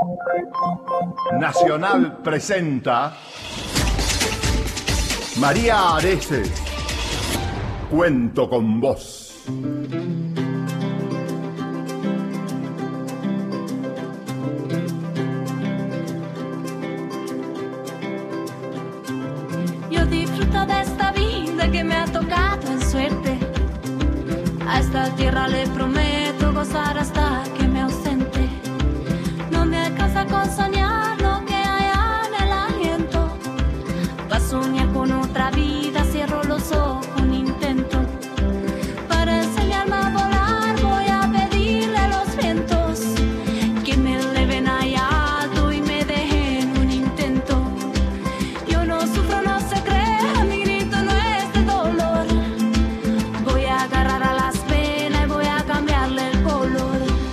Nacional presenta María Areces, Cuento con Vos. Yo disfruto de esta vida que me ha tocado en suerte. A esta tierra le prometo gozar hasta que me ausente. No me alcanza con soñar lo que hay en el aliento. Pa' soñar con otra vida cierro los ojos un intento. Para enseñarme a volar voy a pedirle a los vientos que me eleven allá alto y me dejen un intento. Yo no sufro, no se crea, mi grito no es de dolor. Voy a agarrar a las penas y voy a cambiarle el color.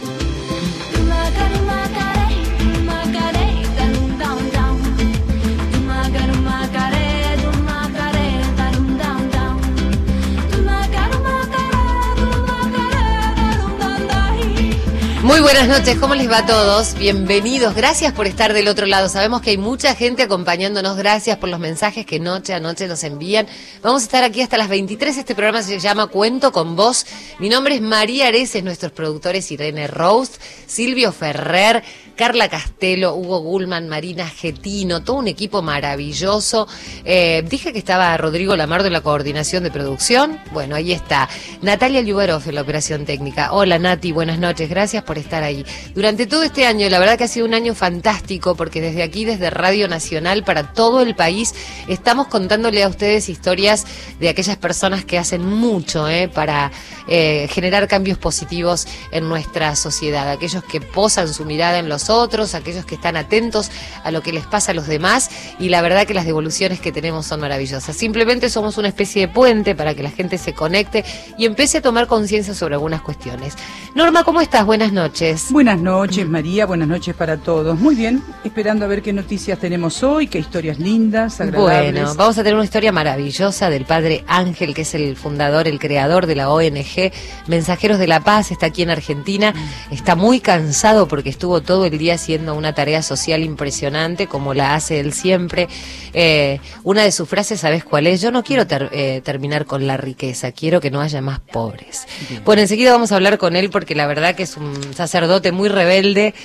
Muy buenas noches, ¿cómo les va a todos? Bienvenidos, gracias por estar del otro lado. Sabemos que hay mucha gente acompañándonos, gracias por los mensajes que noche a noche nos envían. Vamos a estar aquí hasta las 23, este programa se llama Cuento con Vos. Mi nombre es María Areces, nuestros productores Irene Roast, Silvio Ferrer, Carla Castelo, Hugo Gulman, Marina Getino, todo un equipo maravilloso. Dije que estaba Rodrigo Lamardo en la coordinación de producción. Bueno, ahí está. Natalia Liubarov en la operación técnica. Hola Nati, buenas noches, gracias por estar ahí. Durante todo este año, la verdad que ha sido un año fantástico, porque desde aquí, desde Radio Nacional, para todo el país, estamos contándole a ustedes historias de aquellas personas que hacen mucho para generar cambios positivos en nuestra sociedad. Aquellos que posan su mirada en los otros, aquellos que están atentos a lo que les pasa a los demás, y la verdad que las devoluciones que tenemos son maravillosas. Simplemente somos una especie de puente para que la gente se conecte y empiece a tomar conciencia sobre algunas cuestiones. Norma, ¿cómo estás? Buenas noches. Buenas noches, María, buenas noches para todos. Muy bien, esperando a ver qué noticias tenemos hoy, qué historias lindas, agradables. Bueno, vamos a tener una historia maravillosa del padre Ángel, que es el fundador, el creador de la ONG Mensajeros de la Paz, está aquí en Argentina, está muy cansado porque estuvo todo el día haciendo una tarea social impresionante, como la hace él siempre. Una de sus frases, ¿sabes cuál es? Yo no quiero terminar con la riqueza, quiero que no haya más pobres. Bien. Bueno, enseguida vamos a hablar con él porque la verdad que es un sacerdote muy rebelde,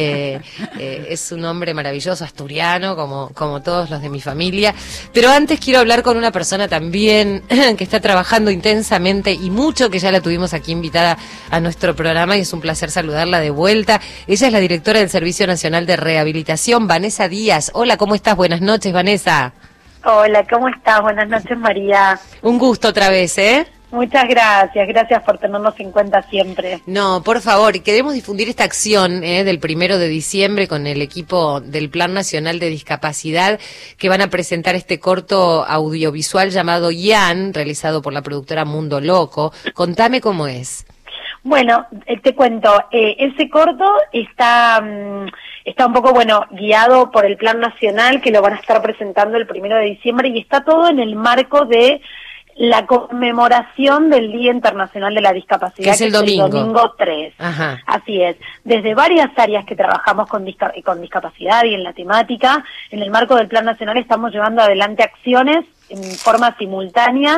es un hombre maravilloso, asturiano, como todos los de mi familia. Pero antes quiero hablar con una persona también que está trabajando intensamente y mucho, que ya la tuvimos aquí invitada a nuestro programa y es un placer saludarla de vuelta. Ella es la directora del Servicio Nacional de Rehabilitación, Vanessa Díaz. Hola, ¿cómo estás? Buenas noches, Vanessa. Hola, ¿cómo estás? Buenas noches, María. Un gusto otra vez, ¿eh? Muchas gracias por tenernos en cuenta siempre. No, por favor, queremos difundir esta acción del 1 de diciembre con el equipo del Plan Nacional de Discapacidad, que van a presentar este corto audiovisual llamado Ian, realizado por la productora Mundo Loco. Contame cómo es. Bueno, te cuento, ese corto está un poco, guiado por el Plan Nacional, que lo van a estar presentando el 1 de diciembre, y está todo en el marco de la conmemoración del Día Internacional de la Discapacidad, que es el domingo. El domingo 3. Ajá. Así es. Desde varias áreas que trabajamos con discapacidad y en la temática, en el marco del Plan Nacional estamos llevando adelante acciones en forma simultánea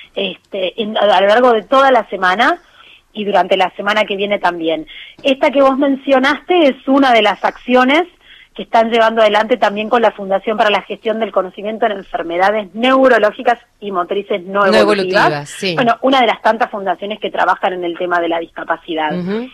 a lo largo de toda la semana y durante la semana que viene también. Esta que vos mencionaste es una de las acciones que están llevando adelante también con la Fundación para la Gestión del Conocimiento en Enfermedades Neurológicas y Motrices no evolutivas. Sí. Bueno, una de las tantas fundaciones que trabajan en el tema de la discapacidad. Uh-huh.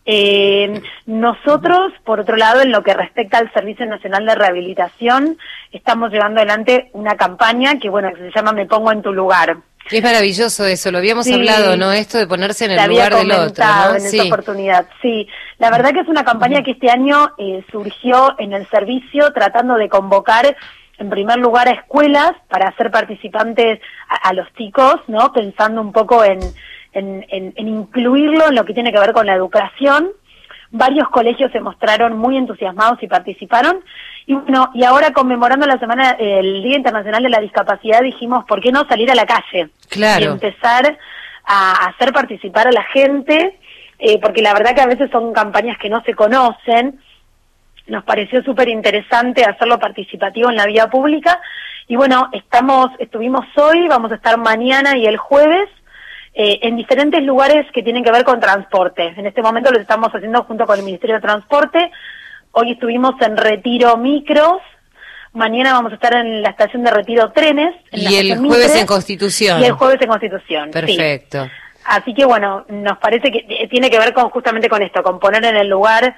Nosotros, por otro lado, en lo que respecta al Servicio Nacional de Rehabilitación, estamos llevando adelante una campaña que se llama Me Pongo en Tu Lugar. Es maravilloso eso, lo habíamos hablado, ¿no? Esto de ponerse en el lugar del otro, ¿no? En esta oportunidad, sí. La verdad que es una campaña que este año surgió en el servicio tratando de convocar, en primer lugar, a escuelas para hacer participantes a los chicos, ¿no? Pensando un poco en incluirlo en lo que tiene que ver con la educación. Varios colegios se mostraron muy entusiasmados y participaron. Y ahora, conmemorando el Día Internacional de la Discapacidad, dijimos, ¿por qué no salir a la calle? Claro. Y empezar a hacer participar a la gente, porque la verdad que a veces son campañas que no se conocen. nos pareció súper interesante hacerlo participativo en la vía pública. Y bueno, estuvimos hoy, vamos a estar mañana y el jueves en diferentes lugares que tienen que ver con transporte. En este momento lo estamos haciendo junto con el Ministerio de Transporte. Hoy estuvimos en Retiro Micros. Mañana vamos a estar en la estación de Retiro Trenes. Y el jueves en Constitución. Y el jueves en Constitución. Perfecto. Sí. Así que bueno, nos parece que tiene que ver justamente con esto, con poner en el lugar,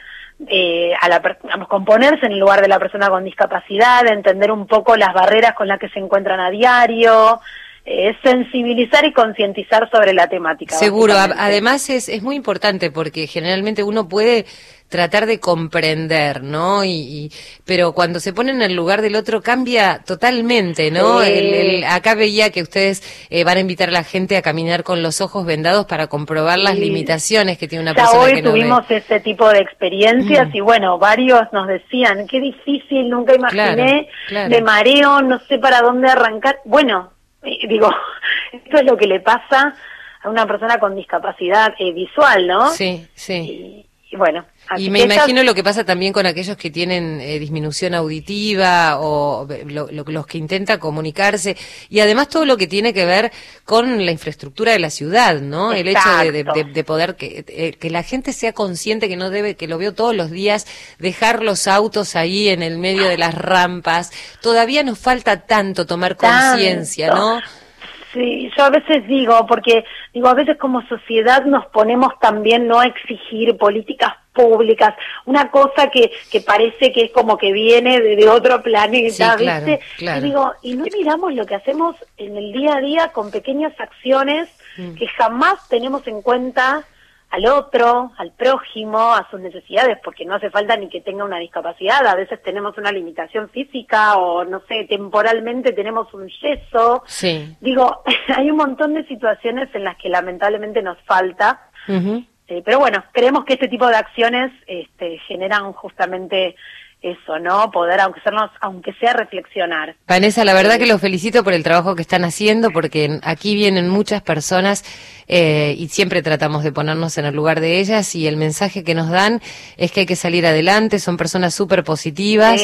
con ponerse en el lugar de la persona con discapacidad, entender un poco las barreras con las que se encuentran a diario, sensibilizar y concientizar sobre la temática. Seguro, además es muy importante porque generalmente uno puede tratar de comprender, ¿no? Pero cuando se pone en el lugar del otro cambia totalmente, ¿no? Acá veía que ustedes van a invitar a la gente a caminar con los ojos vendados para comprobar las limitaciones que tiene una persona que no ve. Hoy tuvimos ese tipo de experiencias y bueno, varios nos decían, qué difícil, nunca imaginé, claro. de mareo, no sé para dónde arrancar. Bueno, digo, esto es lo que le pasa a una persona con discapacidad visual, ¿no? Sí, sí. Y bueno. Y me imagino lo que pasa también con aquellos que tienen disminución auditiva o los que intentan comunicarse y además todo lo que tiene que ver con la infraestructura de la ciudad, ¿no? Exacto. El hecho de poder que la gente sea consciente que no debe, que lo veo todos los días, dejar los autos ahí en el medio de las rampas. Todavía nos falta tanto tomar conciencia, ¿no? Sí, yo a veces a veces como sociedad nos ponemos también no a exigir políticas públicas, una cosa que parece que es como que viene de otro planeta, sí, ¿viste? Claro. Y no miramos lo que hacemos en el día a día con pequeñas acciones que jamás tenemos en cuenta al otro, al prójimo, a sus necesidades, porque no hace falta ni que tenga una discapacidad, a veces tenemos una limitación física o, no sé, temporalmente tenemos un yeso. Sí. Hay un montón de situaciones en las que lamentablemente nos falta, pero bueno, creemos que este tipo de acciones generan justamente eso, ¿no? Poder, aunque sea reflexionar. Vanessa, la verdad que los felicito por el trabajo que están haciendo, porque aquí vienen muchas personas y siempre tratamos de ponernos en el lugar de ellas y el mensaje que nos dan es que hay que salir adelante, son personas súper positivas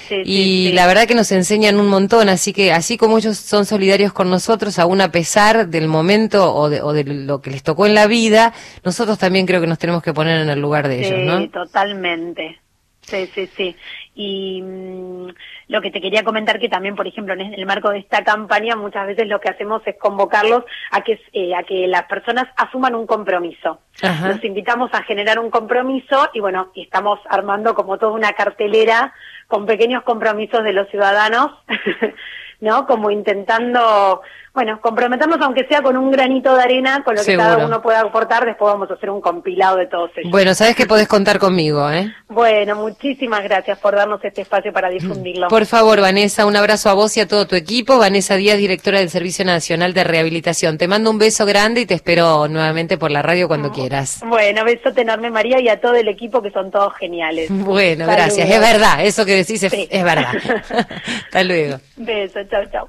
y la verdad que nos enseñan un montón, así que así como ellos son solidarios con nosotros, aún a pesar del momento o de lo que les tocó en la vida, nosotros también creo que nos tenemos que poner en el lugar de ellos, ¿no? Sí, totalmente. Sí. Y lo que te quería comentar que también, por ejemplo, en el marco de esta campaña, muchas veces lo que hacemos es convocarlos a que las personas asuman un compromiso. Ajá. Los invitamos a generar un compromiso y bueno, y estamos armando como toda una cartelera con pequeños compromisos de los ciudadanos, ¿no? Como intentando, bueno, comprometernos aunque sea con un granito de arena, con lo que cada uno pueda aportar. Después vamos a hacer un compilado de todos ellos. Bueno, sabes que podés contar conmigo, ¿eh? Bueno, muchísimas gracias por darnos este espacio para difundirlo. Por favor, Vanessa, un abrazo a vos y a todo tu equipo. Vanessa Díaz, directora del Servicio Nacional de Rehabilitación. Te mando un beso grande y te espero nuevamente por la radio cuando quieras. Bueno, besote enorme, María, y a todo el equipo que son todos geniales. Bueno, gracias. Es verdad, eso que decís es verdad. Hasta luego. Beso, chau, chau.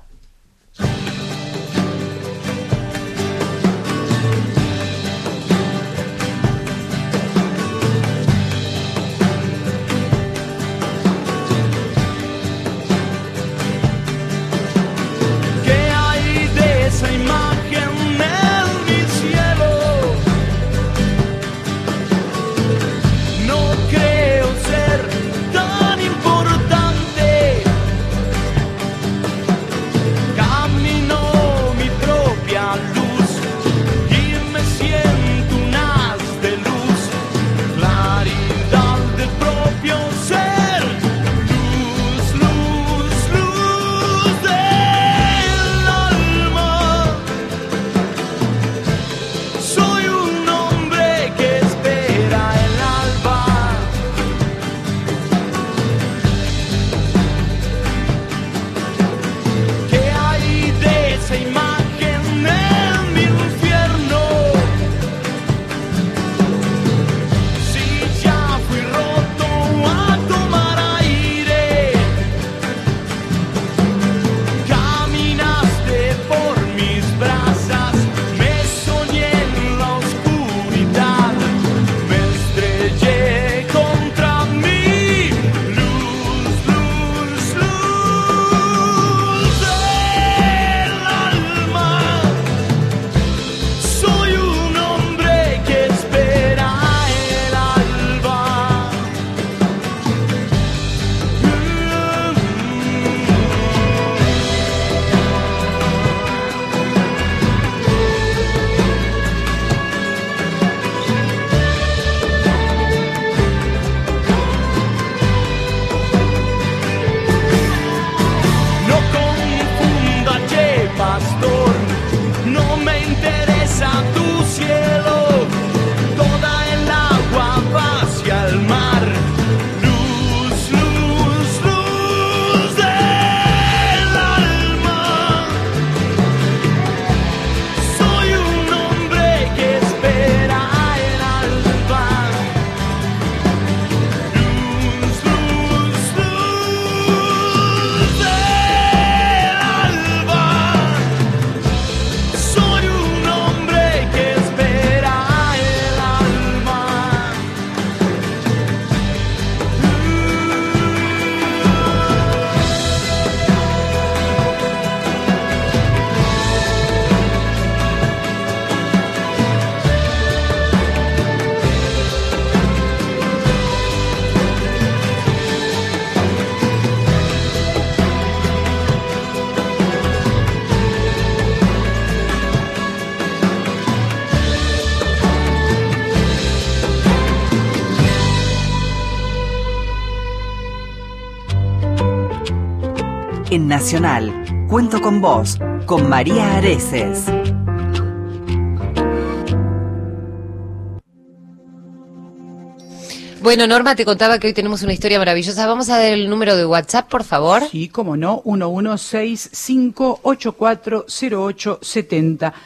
en Nacional. Cuento con vos, con María Areces. Bueno, Norma, te contaba que hoy tenemos una historia maravillosa. Vamos a dar el número de WhatsApp, por favor. Sí, cómo no, 1165840870,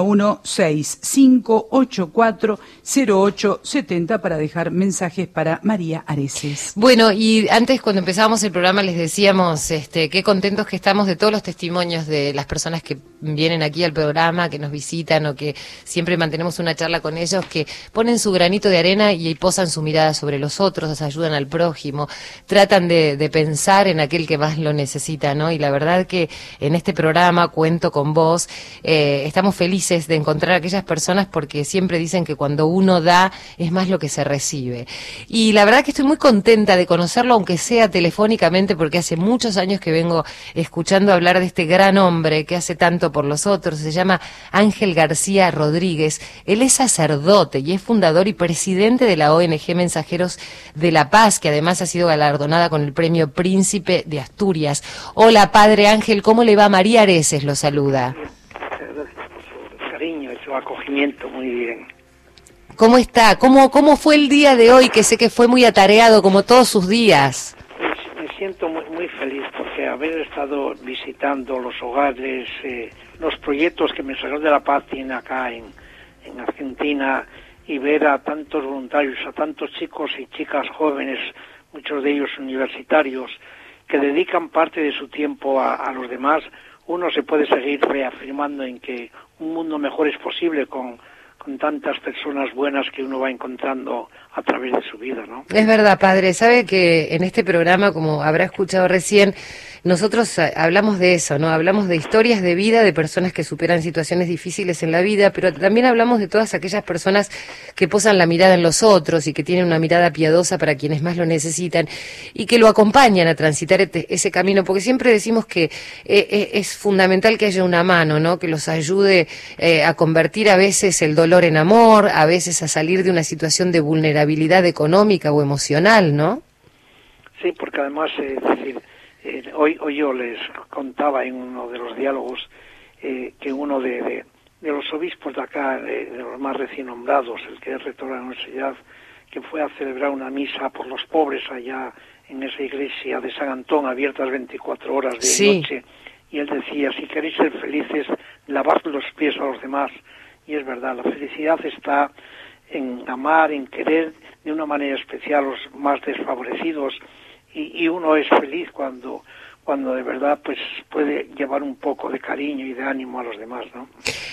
1165840870 para dejar mensajes para María Areces. Bueno, y antes cuando empezábamos el programa les decíamos qué contentos que estamos de todos los testimonios de las personas que vienen aquí al programa, que nos visitan o que siempre mantenemos una charla con ellos, que ponen su granito de arena y posan su mirada sobre los otros, ayudan al prójimo, tratan de pensar en aquel que más lo necesita, ¿no? Y la verdad que en este programa Cuento con Vos estamos felices de encontrar a aquellas personas porque siempre dicen que cuando uno da es más lo que se recibe. Y la verdad que estoy muy contenta de conocerlo, aunque sea telefónicamente, porque hace muchos años que vengo escuchando hablar de este gran hombre que hace tanto por los otros. Se llama Ángel García Rodríguez. Él es sacerdote y es fundador y presidente de la ONG Mensajeros de la Paz, que además ha sido galardonada con el premio Príncipe de Asturias. Hola, Padre Ángel, ¿cómo le va? María Areces lo saluda. Gracias por su cariño y su acogimiento, muy bien. ¿Cómo está? ¿Cómo fue el día de hoy, que sé que fue muy atareado como todos sus días? Me siento muy feliz porque haber estado visitando los hogares, los proyectos que Mensajeros de la Paz tiene acá en Argentina, y ver a tantos voluntarios, a tantos chicos y chicas jóvenes, muchos de ellos universitarios, que dedican parte de su tiempo a los demás, uno se puede seguir reafirmando en que un mundo mejor es posible con tantas personas buenas que uno va encontrando a través de su vida, ¿no? Es verdad, Padre. Sabe que en este programa, como habrá escuchado recién, nosotros hablamos de eso, ¿no? Hablamos de historias de vida de personas que superan situaciones difíciles en la vida, pero también hablamos de todas aquellas personas que posan la mirada en los otros y que tienen una mirada piadosa para quienes más lo necesitan y que lo acompañan a transitar ese camino, porque siempre decimos que es fundamental que haya una mano, ¿no? Que los ayude a convertir a veces el dolor en amor, a veces a salir de una situación de vulnerabilidad económica o emocional, ¿no? Sí, porque además, es decir, hoy yo les contaba en uno de los diálogos que uno de los obispos de acá, de los más recién nombrados, el que es rector de la universidad, que fue a celebrar una misa por los pobres allá en esa iglesia de San Antón, abiertas 24 horas de noche, y él decía, si queréis ser felices, lavad los pies a los demás. Y es verdad, la felicidad está en amar, en querer de una manera especial a los más desfavorecidos, y uno es feliz cuando de verdad pues puede llevar un poco de cariño y de ánimo a los demás, ¿no?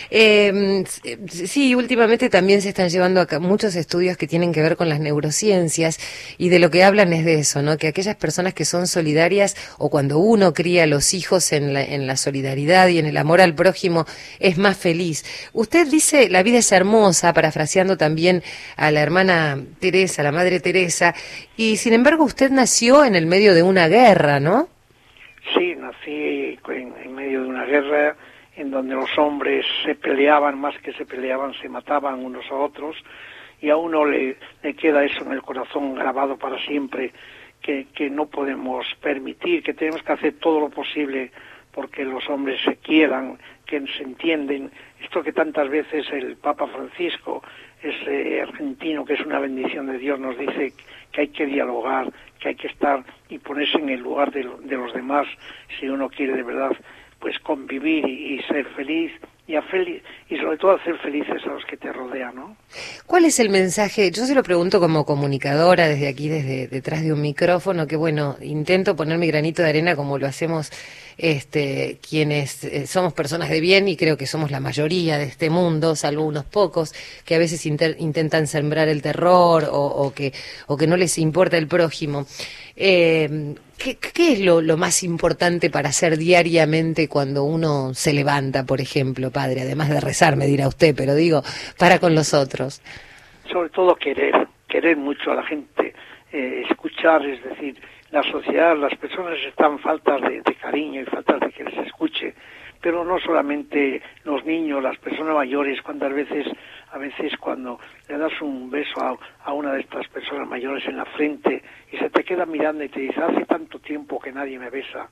Sí, últimamente también se están llevando acá muchos estudios que tienen que ver con las neurociencias y de lo que hablan es de eso, ¿no? Que aquellas personas que son solidarias o cuando uno cría a los hijos en la solidaridad y en el amor al prójimo es más feliz. Usted dice, la vida es hermosa, parafraseando también a la hermana Teresa, la madre Teresa, y sin embargo usted nació en el medio de una guerra, ¿no? Sí, nací en medio de una guerra en donde los hombres se peleaban, más que se peleaban, se mataban unos a otros, y a uno le queda eso en el corazón grabado para siempre, que no podemos permitir, que tenemos que hacer todo lo posible porque los hombres se quieran, que se entienden. Esto que tantas veces el Papa Francisco, ese argentino que es una bendición de Dios, nos dice que hay que dialogar, que hay que estar y ponerse en el lugar de los demás si uno quiere de verdad pues convivir y ser feliz y sobre todo hacer felices a los que te rodean, ¿no? ¿Cuál es el mensaje? Yo se lo pregunto como comunicadora desde aquí, desde detrás de un micrófono, que bueno, intento poner mi granito de arena como lo hacemos quienes somos personas de bien y creo que somos la mayoría de este mundo, salvo unos pocos que a veces intentan sembrar el terror o que no les importa el prójimo. ¿Qué es lo más importante para hacer diariamente cuando uno se levanta, por ejemplo, Padre? Además de rezar, me dirá usted, pero digo, para con los otros. Sobre todo querer mucho a la gente, escuchar, es decir, la sociedad, las personas están faltas de cariño y faltas de que les escuche, pero no solamente los niños, las personas mayores, a veces cuando le das un beso a una de estas personas mayores en la frente y se te queda mirando y te dice, hace tanto tiempo que nadie me besa,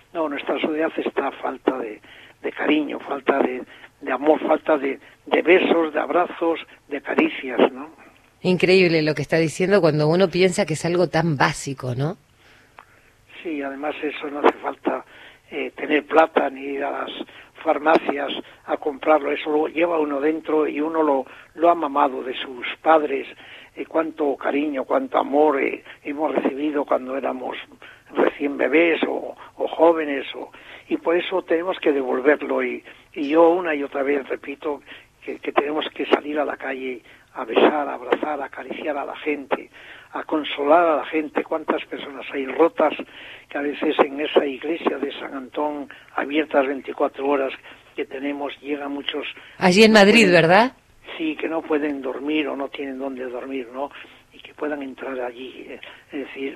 No, nuestra sociedad está a falta de cariño, falta de amor, falta de besos, de abrazos, de caricias, ¿no? Increíble lo que está diciendo cuando uno piensa que es algo tan básico, ¿no? Sí, además eso no hace falta tener plata ni ir a las farmacias a comprarlo, eso lo lleva uno dentro y uno lo ha mamado de sus padres, cuánto cariño, cuánto amor hemos recibido cuando éramos recién bebés o jóvenes, y por eso tenemos que devolverlo, y yo una y otra vez repito que tenemos que salir a la calle a besar, a abrazar, a acariciar a la gente, a consolar a la gente. Cuántas personas hay rotas que a veces en esa iglesia de San Antón, abiertas 24 horas que tenemos, llegan muchos... Allí en Madrid, ¿verdad? Sí, que no pueden dormir o no tienen dónde dormir, ¿no? Y que puedan entrar allí. Es decir,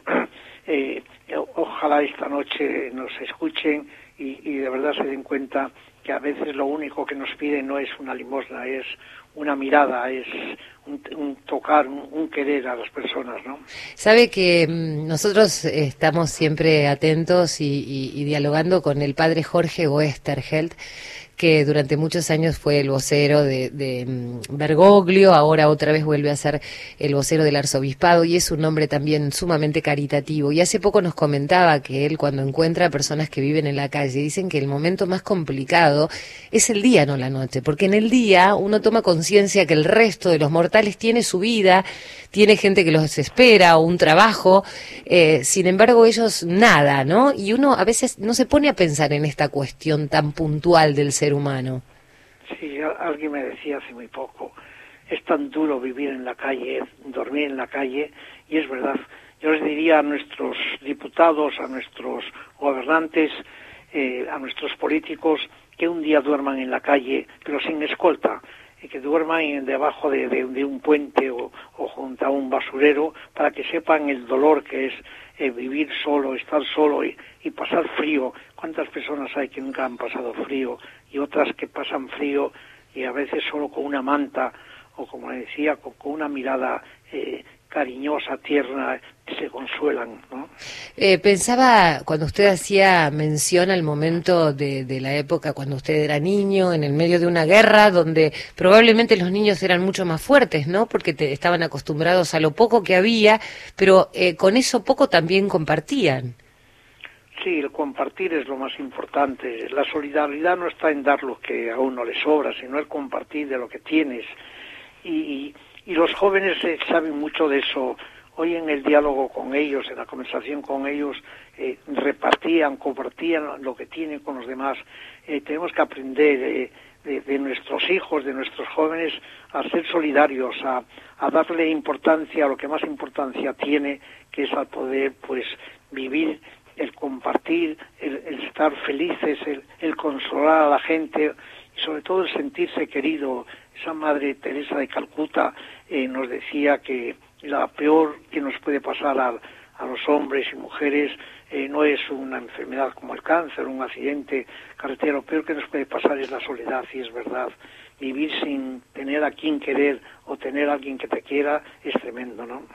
ojalá esta noche nos escuchen y de verdad se den cuenta que a veces lo único que nos piden no es una limosna, es una mirada, es un tocar, un querer a las personas, ¿no? Sabe que nosotros estamos siempre atentos y dialogando con el padre Jorge Oesterheld, que durante muchos años fue el vocero de Bergoglio, ahora otra vez vuelve a ser el vocero del arzobispado, y es un hombre también sumamente caritativo. Y hace poco nos comentaba que él, cuando encuentra a personas que viven en la calle, dicen que el momento más complicado es el día, no la noche, porque en el día uno toma conciencia que el resto de los mortales tiene su vida, tiene gente que los espera, o un trabajo, sin embargo ellos nada, ¿no? Y uno a veces no se pone a pensar en esta cuestión tan puntual del ser humano. Sí, alguien me decía hace muy poco, es tan duro vivir en la calle, dormir en la calle, y es verdad. Yo les diría a nuestros diputados, a nuestros gobernantes, a nuestros políticos, que un día duerman en la calle, pero sin escolta, y que duerman debajo de un puente o junto a un basurero, para que sepan el dolor que es vivir solo, estar solo y pasar frío. ¿Cuántas personas hay que nunca han pasado frío y otras que pasan frío y a veces solo con una manta o, como decía, con una mirada cariñosa, tierna, se consuelan, ¿no? Pensaba, cuando usted hacía mención al momento de la época cuando usted era niño, en el medio de una guerra, donde probablemente los niños eran mucho más fuertes, ¿no? Porque estaban acostumbrados a lo poco que había, pero con eso poco también compartían. Sí, el compartir es lo más importante. La solidaridad no está en dar lo que a uno le sobra, sino el compartir de lo que tienes. Y los jóvenes saben mucho de eso. Hoy en el diálogo con ellos, en la conversación con ellos, repartían, compartían lo que tienen con los demás. Tenemos que aprender de nuestros hijos, de nuestros jóvenes, a ser solidarios, a darle importancia a lo que más importancia tiene, que es al poder, pues, vivir, el compartir, el estar felices, el consolar a la gente, y sobre todo el sentirse querido. Esa Madre Teresa de Calcuta nos decía que la peor que nos puede pasar a los hombres y mujeres no es una enfermedad como el cáncer, un accidente carretero. Lo peor que nos puede pasar es la soledad, y es verdad. Vivir sin tener a quien querer o tener a alguien que te quiera es tremendo, ¿no?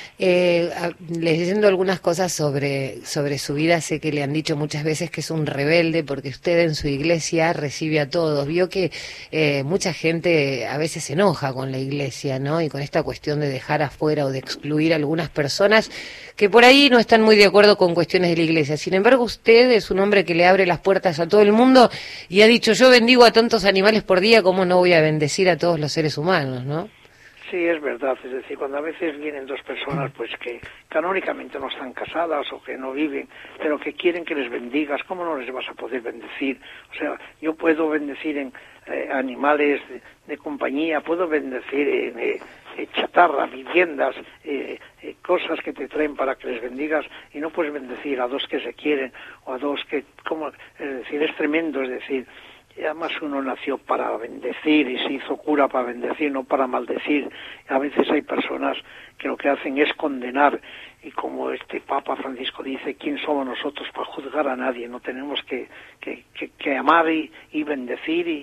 Leyendo algunas cosas sobre su vida, sé que le han dicho muchas veces que es un rebelde porque usted en su iglesia recibe a todos. Vio que mucha gente a veces se enoja con la iglesia, ¿no? Y con esta cuestión de dejar afuera o de excluir a algunas personas que por ahí no están muy de acuerdo con cuestiones de la iglesia. Sin embargo, usted es un hombre que le abre las puertas a todo el mundo y ha dicho: yo bendigo a tantos animales por día, ¿cómo no voy a bendecir a todos los seres humanos, no? Sí, es verdad. Es decir, cuando a veces vienen dos personas pues que canónicamente no están casadas o que no viven, pero que quieren que les bendigas, ¿cómo no les vas a poder bendecir? O sea, yo puedo bendecir en animales de compañía, puedo bendecir en chatarra, viviendas, cosas que te traen para que les bendigas, y no puedes bendecir a dos que se quieren o a dos que, como, es decir, es tremendo. Es decir, y además uno nació para bendecir y se hizo cura para bendecir, no para maldecir. A veces hay personas que lo que hacen es condenar, y como este Papa Francisco dice, ¿quién somos nosotros para juzgar a nadie? No tenemos que amar y bendecir y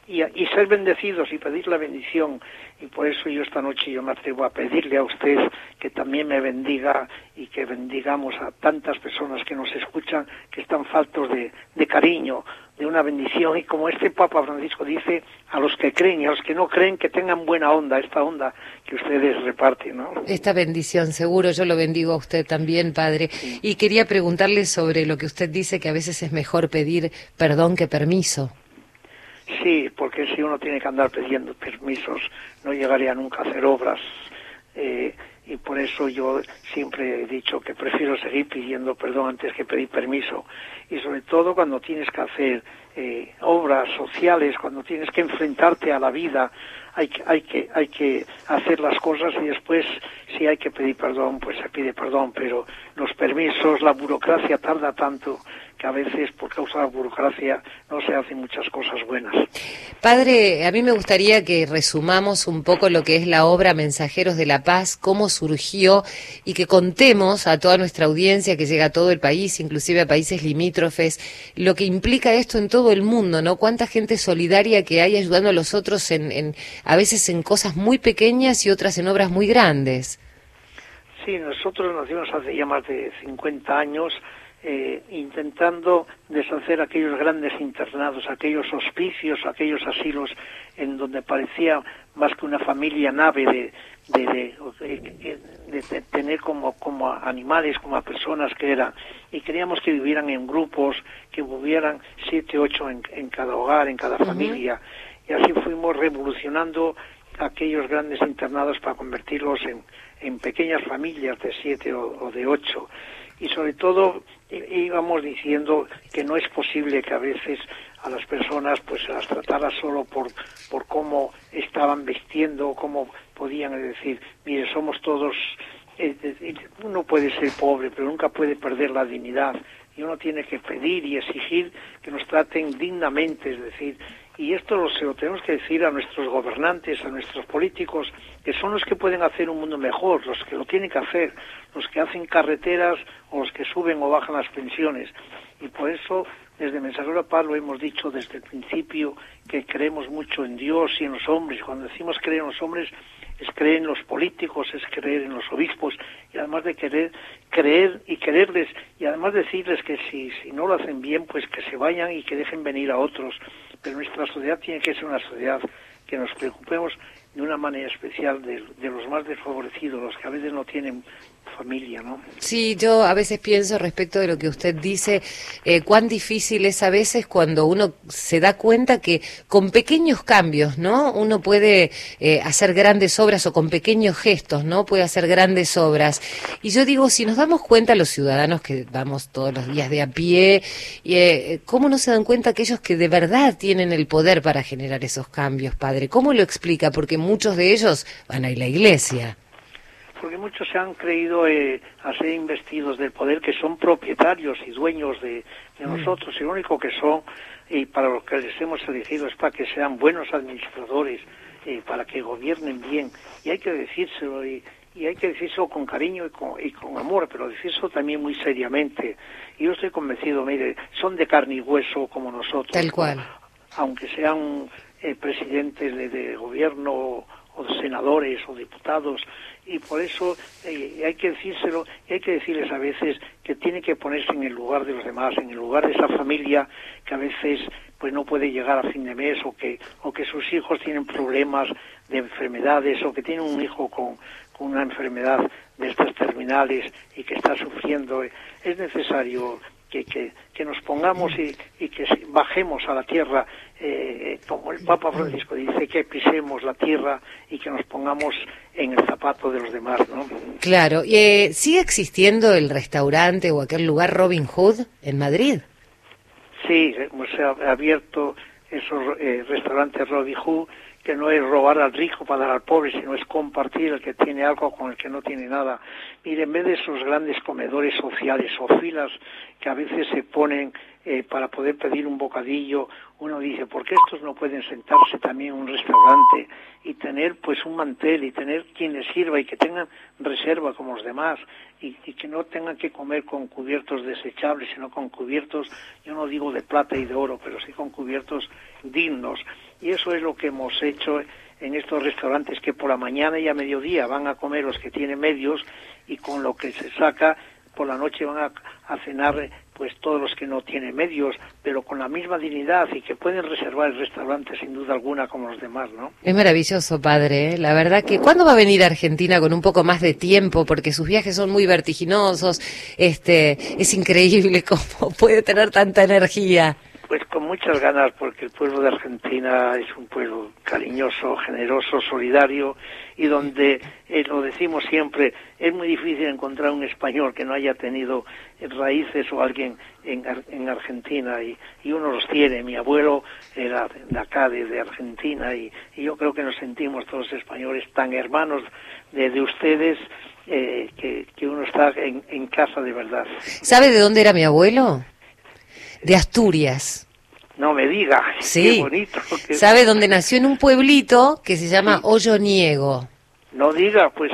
y ser bendecidos y pedir la bendición. Y por eso yo esta noche yo me atrevo a pedirle a usted que también me bendiga y que bendigamos a tantas personas que nos escuchan, que están faltos de cariño, de una bendición, y como este Papa Francisco dice, a los que creen y a los que no creen, que tengan buena onda, esta onda que ustedes reparten, ¿no? Esta bendición, seguro, yo lo bendigo a usted también, padre. Sí. Y quería preguntarle sobre lo que usted dice, que a veces es mejor pedir perdón que permiso. Sí, porque si uno tiene que andar pidiendo permisos, no llegaría nunca a hacer obras, y por eso yo siempre he dicho que prefiero seguir pidiendo perdón antes que pedir permiso, y sobre todo cuando tienes que hacer obras sociales, cuando tienes que enfrentarte a la vida, hay que hacer las cosas, y después si hay que pedir perdón, pues se pide perdón, pero los permisos, la burocracia tarda tanto que a veces por causa de la burocracia no se hacen muchas cosas buenas. Padre, a mí me gustaría que resumamos un poco lo que es la obra Mensajeros de la Paz, cómo surgió, y que contemos a toda nuestra audiencia que llega a todo el país, inclusive a países limítrofes, lo que implica esto en todo el mundo, ¿no? Cuánta gente solidaria que hay ayudando a los otros a veces en cosas muy pequeñas y otras en obras muy grandes. Sí, nosotros nacimos hace ya más de 50 años, intentando deshacer aquellos grandes internados, aquellos hospicios, aquellos asilos en donde parecía más que una familia nave de tener como animales, como a personas que eran, y queríamos que vivieran en grupos, que hubieran 7, 8 en cada hogar, en cada familia, y así fuimos revolucionando aquellos grandes internados para convertirlos en pequeñas familias de 7 o de 8. Y sobre todo íbamos diciendo que no es posible que a veces a las personas pues se las tratara solo por cómo estaban vestiendo, cómo podían decir, mire, somos todos, uno puede ser pobre, pero nunca puede perder la dignidad, y uno tiene que pedir y exigir que nos traten dignamente, es decir, y esto se lo tenemos que decir a nuestros gobernantes, a nuestros políticos, que son los que pueden hacer un mundo mejor, los que lo tienen que hacer, los que hacen carreteras o los que suben o bajan las pensiones. Y por eso, desde Mensajeros de la Paz lo hemos dicho desde el principio, que creemos mucho en Dios y en los hombres. Cuando decimos creer en los hombres, es creer en los políticos, es creer en los obispos, y además de creer y quererles, y además decirles que si no lo hacen bien, pues que se vayan y que dejen venir a otros. Pero nuestra sociedad tiene que ser una sociedad que nos preocupemos de una manera especial de los más desfavorecidos, los que a veces no tienen familia, ¿no? Sí, yo a veces pienso respecto de lo que usted dice, cuán difícil es a veces cuando uno se da cuenta que con pequeños cambios, ¿no? Uno puede hacer grandes obras, o con pequeños gestos, ¿no? Puede hacer grandes obras. Y yo digo, si nos damos cuenta los ciudadanos que vamos todos los días de a pie, ¿cómo no se dan cuenta aquellos que de verdad tienen el poder para generar esos cambios, padre? ¿Cómo lo explica? Porque muchos de ellos van a ir a la iglesia. Porque muchos se han creído a ser investidos del poder, que son propietarios y dueños de nosotros, y lo único que son, y para lo que les hemos elegido, es para que sean buenos administradores, para que gobiernen bien, y hay que decírselo, y hay que decírselo con cariño y con amor, pero decírselo también muy seriamente. Y yo estoy convencido, mire, son de carne y hueso como nosotros. Tal cual. Aunque sean presidentes de gobierno o senadores o diputados, y por eso hay que decírselo, y hay que decirles a veces que tienen que ponerse en el lugar de los demás, en el lugar de esa familia que a veces pues no puede llegar a fin de mes, o que sus hijos tienen problemas de enfermedades, o que tienen un hijo con una enfermedad de estas terminales y que está sufriendo. Es necesario que nos pongamos y que bajemos a la tierra, como el Papa Francisco dice, que pisemos la tierra y que nos pongamos en el zapato de los demás, ¿no? Claro. ¿Sigue existiendo el restaurante o aquel lugar Robin Hood en Madrid? Sí, se ha abierto esos restaurantes Robin Hood, que no es robar al rico para dar al pobre, sino es compartir el que tiene algo con el que no tiene nada. Mire, en vez de esos grandes comedores sociales o filas que a veces se ponen para poder pedir un bocadillo, uno dice, ¿por qué estos no pueden sentarse también en un restaurante y tener pues un mantel y tener quien les sirva y que tengan reserva como los demás? y que no tengan que comer con cubiertos desechables, sino con cubiertos, yo no digo de plata y de oro, pero sí con cubiertos dignos. Y eso es lo que hemos hecho en estos restaurantes, que por la mañana y a mediodía van a comer los que tienen medios, y con lo que se saca por la noche van a cenar pues todos los que no tienen medios, pero con la misma dignidad, y que pueden reservar el restaurante sin duda alguna como los demás, ¿no? Es maravilloso, padre, ¿eh? La verdad que ¿cuándo va a venir a Argentina con un poco más de tiempo? Porque sus viajes son muy vertiginosos, es increíble cómo puede tener tanta energía. Pues con muchas ganas, porque el pueblo de Argentina es un pueblo cariñoso, generoso, solidario, y donde, lo decimos siempre, es muy difícil encontrar un español que no haya tenido raíces o alguien en Argentina, y uno los tiene. Mi abuelo era de acá, de Argentina, y yo creo que nos sentimos todos españoles tan hermanos de ustedes, que uno está en casa de verdad. ¿Sabe de dónde era mi abuelo? De Asturias. No me diga, sí. Qué bonito. ¿Sabe dónde nació? En un pueblito que se llama Olloniego. No diga, pues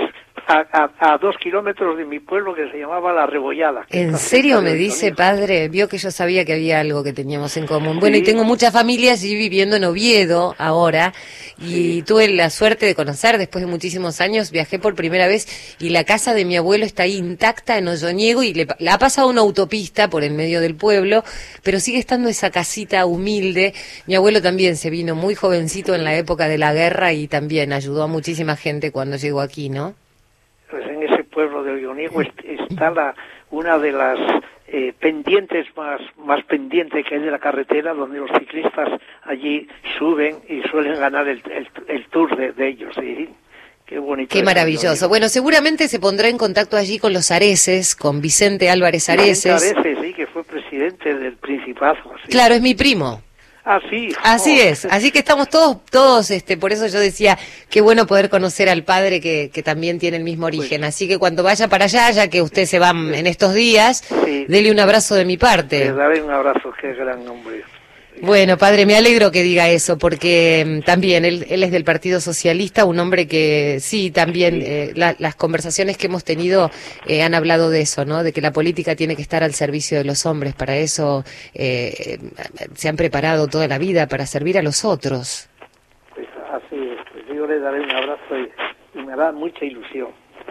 a 2 kilómetros de mi pueblo, que se llamaba La Rebollada. ¿En serio me dice, padre? Vio que yo sabía que había algo que teníamos en común. Bueno, sí. Y tengo muchas familias y viviendo en Oviedo ahora, y tuve la suerte de conocer, después de muchísimos años, viajé por primera vez, y la casa de mi abuelo está ahí intacta en Olloniego, y la ha pasado una autopista por el medio del pueblo, pero sigue estando esa casita humilde. Mi abuelo también se vino muy jovencito en la época de la guerra, y también ayudó a muchísima gente cuando llegó aquí, ¿no? Pues en ese pueblo de Olloniego está una de las pendientes más pendientes que hay de la carretera, donde los ciclistas allí suben y suelen ganar el tour de ellos. ¿Sí? Qué bonito. Qué maravilloso. Bueno, seguramente se pondrá en contacto allí con los Areces, con Vicente Álvarez Areces. Vicente Areces, sí, que fue presidente del Principado. ¿Sí? Claro, es mi primo. Ah, sí. Así es, así que estamos todos, por eso yo decía, qué bueno poder conocer al padre que también tiene el mismo origen, Pues, así que cuando vaya para allá, ya que usted se va en estos días, sí, dele un abrazo de mi parte. Le daré un abrazo, qué gran hombre. Bueno, padre, me alegro que diga eso, porque también él es del Partido Socialista, un hombre que sí, también las conversaciones que hemos tenido han hablado de eso, ¿no? De que la política tiene que estar al servicio de los hombres, para eso se han preparado toda la vida, para servir a los otros. Pues así es, pues yo le daré un abrazo y me da mucha ilusión.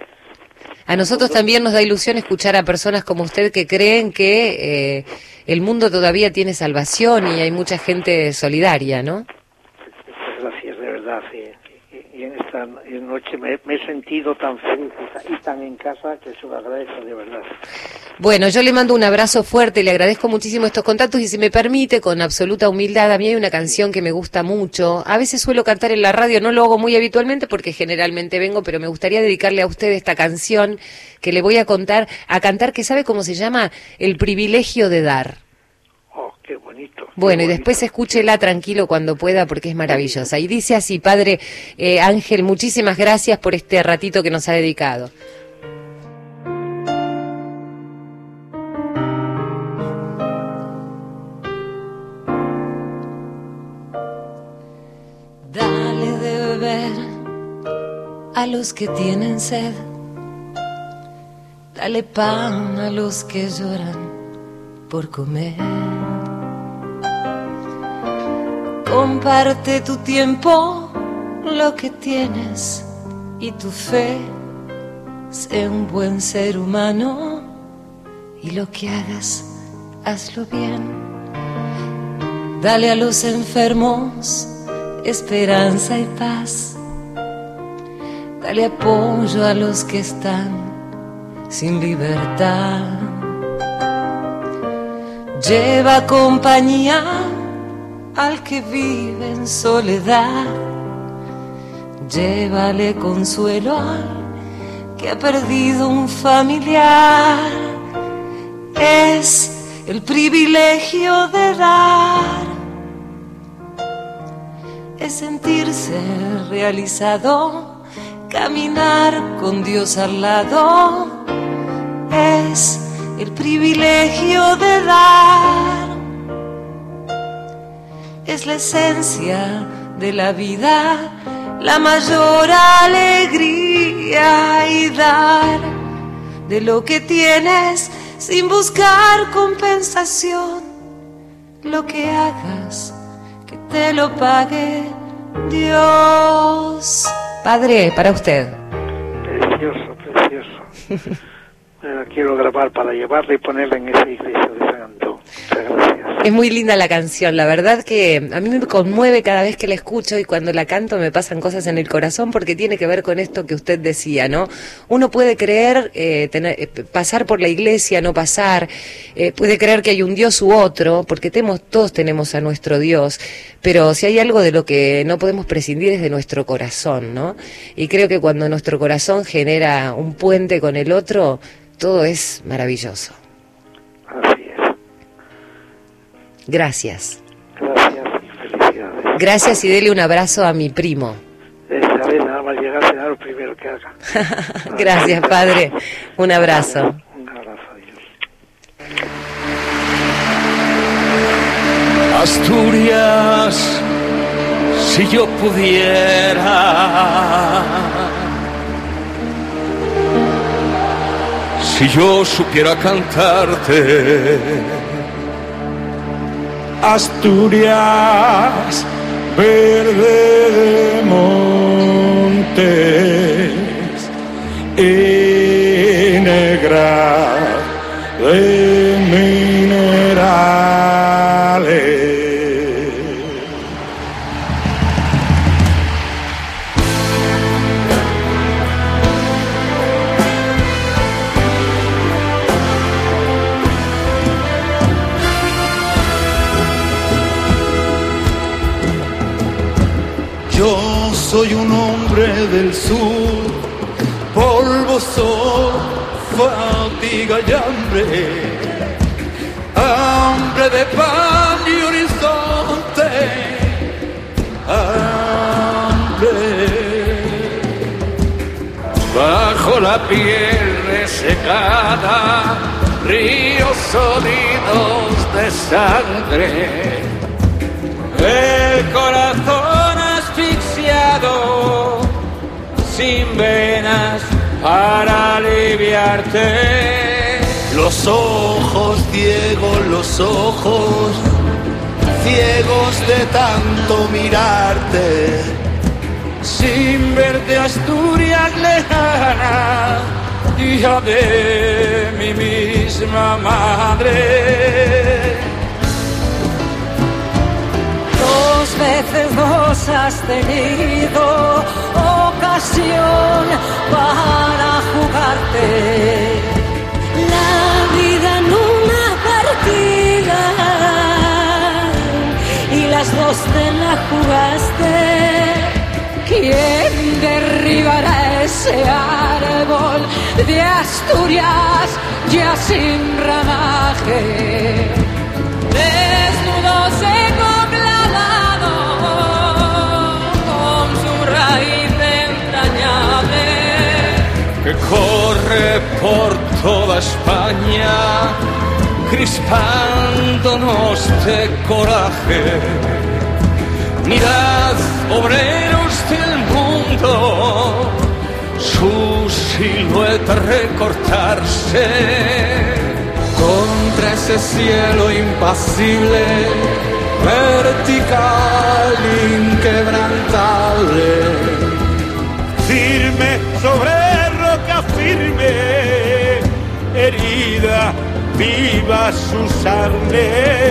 A nosotros también nos da ilusión escuchar a personas como usted que creen que el mundo todavía tiene salvación y hay mucha gente solidaria, ¿no? Muchas gracias, de verdad, sí. Y en esta noche me he sentido tan feliz y tan en casa, que se lo agradezco de verdad. Bueno, yo le mando un abrazo fuerte, le agradezco muchísimo estos contactos, y si me permite, con absoluta humildad, a mí hay una canción que me gusta mucho. A veces suelo cantar en la radio, no lo hago muy habitualmente porque generalmente vengo, pero me gustaría dedicarle a usted esta canción que le voy a cantar, que sabe cómo se llama, El privilegio de dar. Oh, qué bonito. Bueno, qué y después bonito. escúchela tranquilo cuando pueda, porque es maravillosa. Y dice así, padre Ángel, muchísimas gracias por este ratito que nos ha dedicado. Dale de beber a los que tienen sed, dale pan a los que lloran por comer. Comparte tu tiempo, lo que tienes, y tu fe. Sé un buen ser humano, y lo que hagas, hazlo bien. Dale a los enfermos esperanza y paz. Dale apoyo a los que están sin libertad. Lleva compañía al que vive en soledad. Llévale consuelo al que ha perdido un familiar. Es el privilegio de dar, es sentirse realizado, caminar con Dios al lado. Es el privilegio de dar, es la esencia de la vida, la mayor alegría, y dar de lo que tienes sin buscar compensación. Lo que hagas, que te lo pague Dios. Padre, para usted. Precioso, precioso. La quiero grabar para llevarla y ponerla en esa iglesia de San Antón. Muchas gracias. Es muy linda la canción, la verdad que a mí me conmueve cada vez que la escucho y cuando la canto me pasan cosas en el corazón porque tiene que ver con esto que usted decía, ¿no? Uno puede creer, pasar por la iglesia, no pasar, puede creer que hay un Dios u otro, porque todos tenemos a nuestro Dios, pero si hay algo de lo que no podemos prescindir es de nuestro corazón, ¿no? Y creo que cuando nuestro corazón genera un puente con el otro, todo es maravilloso. Así es. Gracias. Gracias y felicidades. Gracias y dele un abrazo a mi primo. Esta vez nada más llegar será lo primero que haga. Gracias, padre. Un abrazo. Un abrazo, adiós. Asturias, si yo pudiera, si yo supiera cantarte. Asturias, verde de montes y negra de minerales. Yo soy un hombre del sur, polvo, sol, fatiga y hambre de pan y horizonte, hambre. Bajo la piel resecada, ríos sólidos de sangre, el corazón asfixiado, sin venas para aliviarte. Los ojos ciegos, los ojos ciegos de tanto mirarte, sin verte Asturias lejana, hija de mi misma madre. Dos veces vos has tenido ocasión para jugarte la vida en una partida y las dos te la jugaste. ¿Quién derribará ese árbol de Asturias ya sin ramaje? Desnudo seco clavado con su raíz entrañable, que corre por toda España, crispándonos de coraje. Mirad, obreros del mundo, su silueta recortarse contra ese cielo impasible, vertical, inquebrantable, firme sobre roca firme, herida viva su sangre.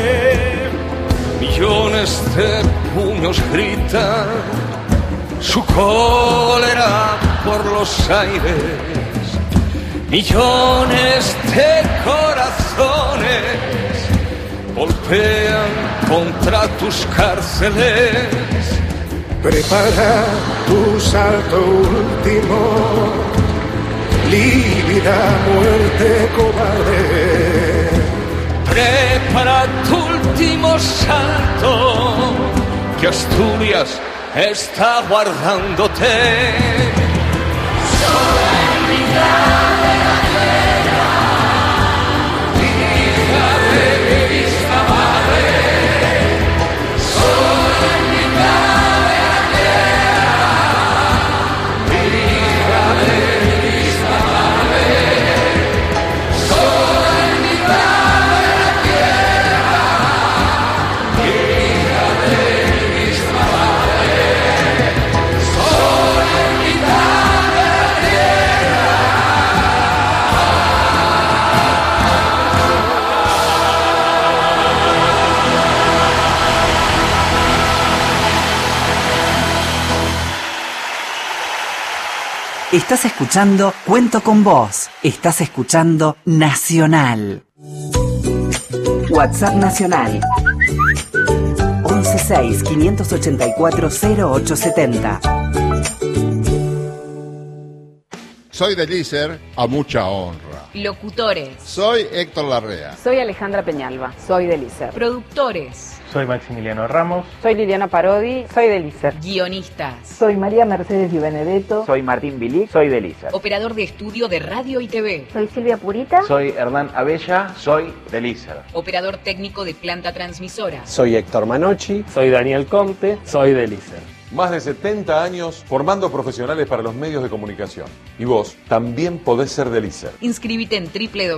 Millones de puños gritan su cólera por los aires, millones de corazones golpean contra tus cárceles. Prepara tu salto último, lívida muerte cobarde. Prepara tu último salto, que Asturias está guardándote. sola en mitad de la tierra, hija de mi misma madre, sola en mitad de la tierra, hija de mi misma madre. Estás escuchando Cuento con Vos. Estás escuchando Nacional. WhatsApp Nacional 116-584-0870. Soy de Lícer a mucha honra. Locutores. Soy Héctor Larrea. Soy Alejandra Peñalba, soy de Lícer. Productores. Soy Maximiliano Ramos. Soy Liliana Parodi, soy de Lícer. Guionistas. Soy María Mercedes Di Benedetto. Soy Martín Bilic, soy de Lícer. Operador de estudio de radio y TV. Soy Silvia Purita. Soy Hernán Abella, soy de Lícer. Operador técnico de planta transmisora. Soy Héctor Manocci. Soy Daniel Conte, soy de Lícer. Más de 70 años formando profesionales para los medios de comunicación. Y vos también podés ser de Lícer. Inscríbete en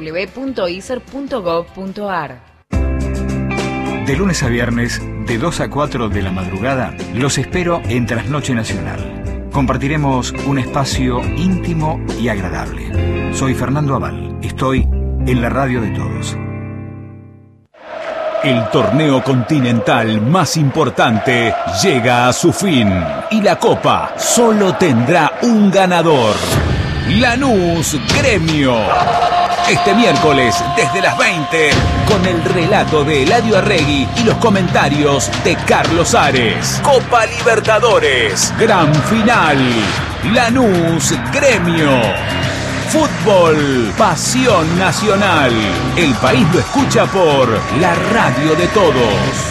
www.icer.gov.ar. De lunes a viernes, de 2 a 4 de la madrugada, los espero en Trasnoche Nacional. Compartiremos un espacio íntimo y agradable. Soy Fernando Aval. Estoy en la radio de todos. El torneo continental más importante llega a su fin y la copa solo tendrá un ganador. Lanús Gremio. Este miércoles desde las 20 con el relato de Eladio Arregui y los comentarios de Carlos Ares. Copa Libertadores, gran final. Lanús Gremio. Fútbol, pasión nacional. El país lo escucha por la radio de todos.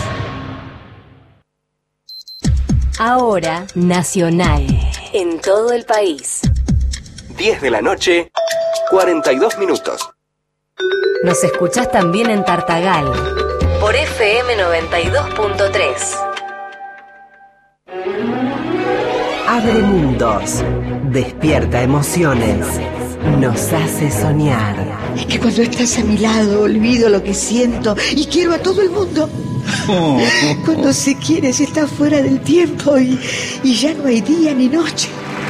Ahora, Nacional. En todo el país. 10 de la noche, 42 minutos. Nos escuchás también en Tartagal. Por FM 92.3. Abre mundos. Despierta emociones. Nos hace soñar. Es que cuando estás a mi lado olvido lo que siento y quiero a todo el mundo. Oh. Cuando se quiere se está fuera del tiempo y ya no hay día ni noche.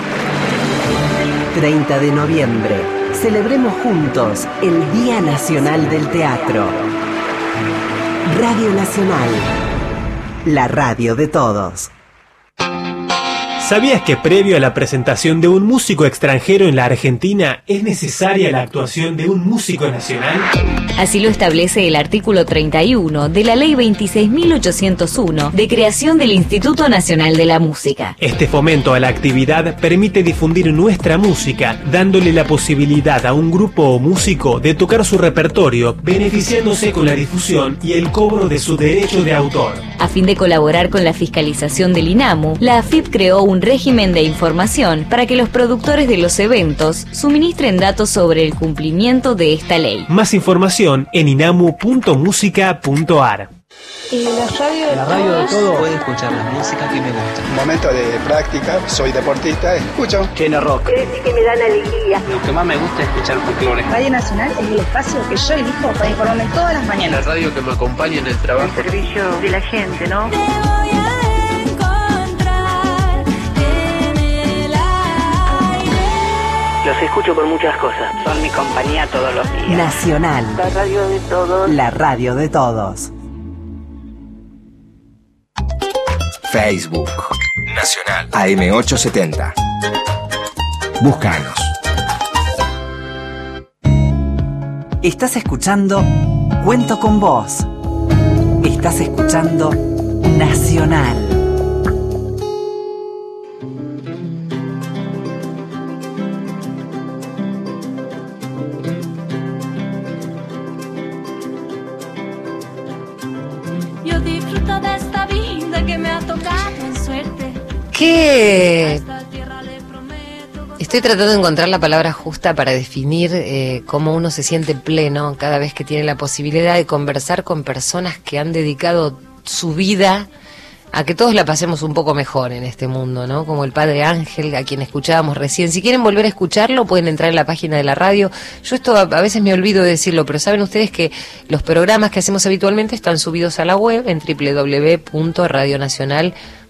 30 de noviembre. Celebremos juntos el Día Nacional del Teatro. Radio Nacional. La radio de todos. ¿Sabías que previo a la presentación de un músico extranjero en la Argentina es necesaria la actuación de un músico nacional? Así lo establece el artículo 31 de la Ley 26.801 de creación del Instituto Nacional de la Música. Este fomento a la actividad permite difundir nuestra música, dándole la posibilidad a un grupo o músico de tocar su repertorio, beneficiándose con la difusión y el cobro de su derecho de autor. A fin de colaborar con la fiscalización del INAMU, la AFIP creó un régimen de información para que los productores de los eventos suministren datos sobre el cumplimiento de esta ley. Más información en inamu.musica.ar. La radio de todo puede escuchar la música que me gusta. Momento de práctica, soy deportista, escucho Cheno Rock. Que me dan alegría. Lo que más me gusta es escuchar folclore. Radio Nacional es el espacio que yo elijo para informarme todas las mañanas. La radio que me acompaña en el trabajo. El servicio de la gente, ¿no? Los escucho por muchas cosas. Son mi compañía todos los días. Nacional. La radio de todos. La radio de todos. Facebook. Nacional. AM870. Búscanos. Estás escuchando Cuento con Vos. Estás escuchando Nacional. Yo disfruto de esta vida que me ha tocado en suerte. ¿Qué? Estoy tratando de encontrar la palabra justa para definir cómo uno se siente pleno cada vez que tiene la posibilidad de conversar con personas que han dedicado su vida a que todos la pasemos un poco mejor en este mundo, ¿no? Como el padre Ángel, a quien escuchábamos recién. Si quieren volver a escucharlo, pueden entrar en la página de la radio. Yo esto a veces me olvido de decirlo, pero saben ustedes que los programas que hacemos habitualmente están subidos a la web en www.radionacional.com